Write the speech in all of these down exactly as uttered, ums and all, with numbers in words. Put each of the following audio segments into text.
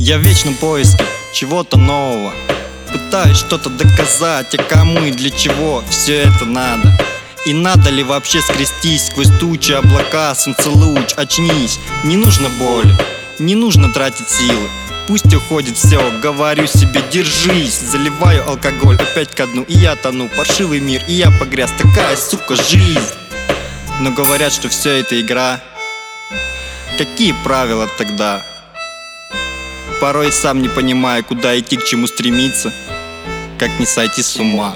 Я в вечном поиске чего-то нового, пытаюсь что-то доказать, а кому и для чего все это надо? И надо ли вообще скрестись сквозь тучи, облака, солнцелуч, очнись. Не нужно боли, не нужно тратить силы, пусть уходит все, говорю себе, держись. Заливаю алкоголь опять ко дну, и я тону, паршивый мир, и я погряз, такая, сука, жизнь. Но говорят, что все это игра. Какие правила тогда? Порой сам не понимаю, куда идти, к чему стремиться, как не сойти с ума.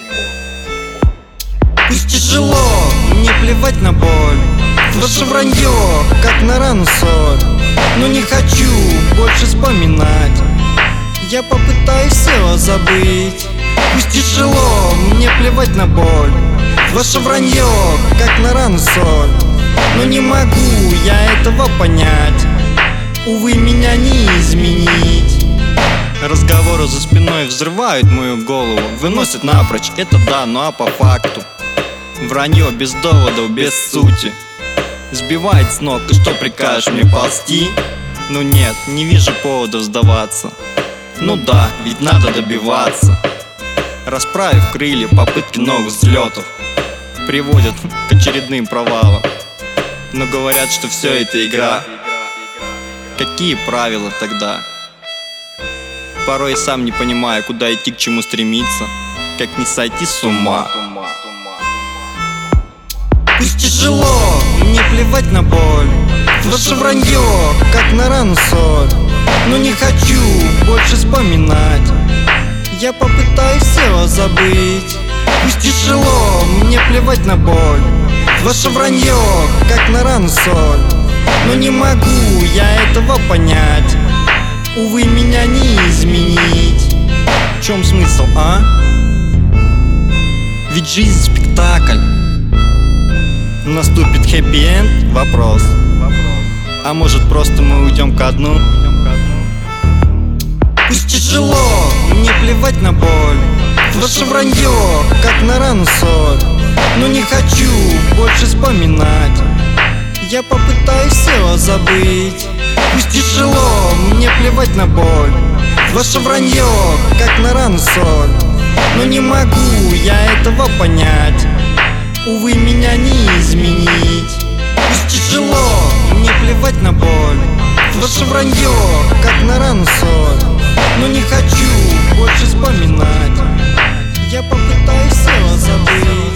Пусть тяжело, мне плевать на боль, ваше вранье, как на рану соль. Но не хочу больше вспоминать, я попытаюсь все забыть. Пусть тяжело, мне плевать на боль, ваше вранье, как на рану соль. Но не могу я этого понять, увы, меня не изменить. Разговоры за спиной взрывают мою голову, выносят напрочь, это да, ну а по факту вранье без доводов, без сути сбивает с ног, и что прикажешь мне, ползти? Ну нет, не вижу поводов сдаваться. Ну да, ведь надо добиваться. Расправив крылья, попытки новых взлетов приводят к очередным провалам. Но говорят, что все это игра. Какие правила тогда? Порой сам не понимаю, куда идти, к чему стремиться, как не сойти с ума. Пусть тяжело, мне плевать на боль, ваше вранье, как на рану соль. Но не хочу больше вспоминать, я попытаюсь все забыть. Пусть тяжело, мне плевать на боль, ваше вранье, как на рану соль. Но не могу я этого понять, увы, меня не изменить. В чем смысл, а? Ведь жизнь спектакль. Наступит хэппи-энд? Вопрос. А может, просто мы уйдем ко дну? Пусть тяжело, мне плевать на боль, ваше вранье, как на рану соль. Но не хочу больше вспоминать, я попытаюсь все забыть. Пусть тяжело, мне плевать на боль, ваше вранье, как на рану соль. Но не могу я этого понять, увы, меня не изменить. Пусть тяжело, мне плевать на боль, ваше вранье, как на рану соль. Но не хочу больше вспоминать, я попытаюсь все забыть.